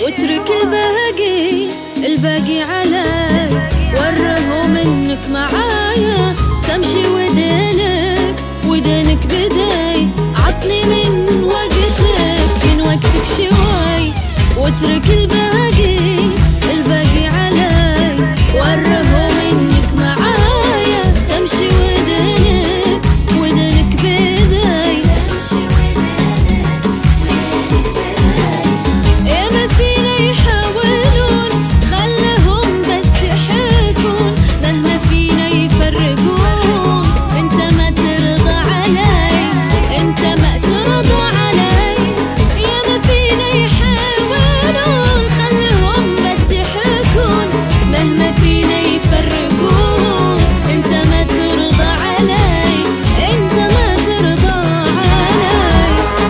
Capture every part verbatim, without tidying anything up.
واترك الباقي الباقي علي، ورهم انك معايا تمشي ودينك ودينك بداي. عطني من وقتك من وقتك شوي، واترك الباقي الباقي علي، ورهم انك معايا تمشي ودينك ودينك بداي. يا ما فينا يحاولون خلهم بس يحكون، مهما فينا يفرقون انت ما ترضى علي، انت ما ترضى علي. يا ما فينا يحاولون خلهم بس يحكون، مهما فينا يفرقون انت ما ترضى علي، انت ما ترضى علي.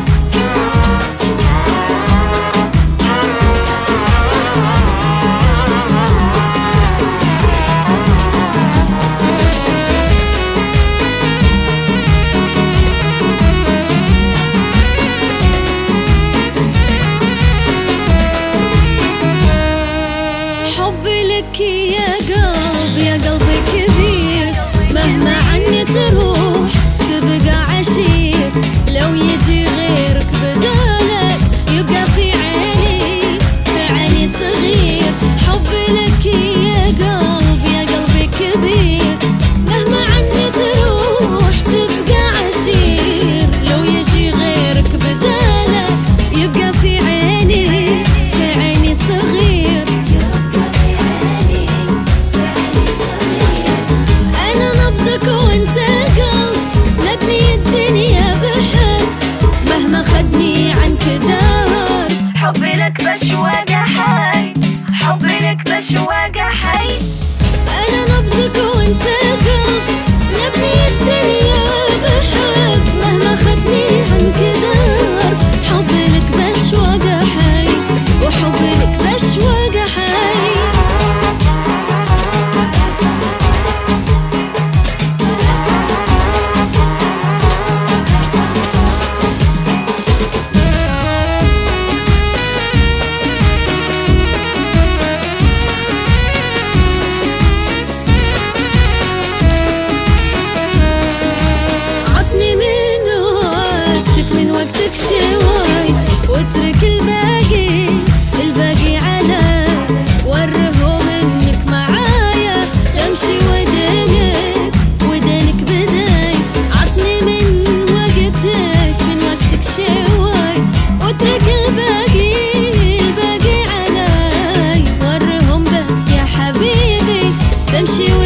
حبي لك يا قلب يا قلبي كبير، مهما عني تروح تبقى عشير. لو يجي غيرك بدالك يبقى في عيني في عيني صغير. حبي لك يا قلب يا قلبي كبير، مهما عني تروح تبقى عشير. لو يجي غيرك بدالك يبقى في عيني في عيني صغير. وانت قلب نبني الدنيا بحب، مهما خدني عنك دار. حبي لك بشواقة حي، حبي لك بشواقة حي. انا نبضك وانت قلب نبني الدنيا بحب، مهما خدني عنك دار. حبي لك بشواقة حي، وحبي لك بشواقة حي. وقتك شوي واترك الباقي الباقي علي، ورهم انك معايا تمشي ودينك ودينك بداي. عطني من وقتك من وقتك شوي، واترك الباقي الباقي علي، ورهم بس يا حبيبي تمشي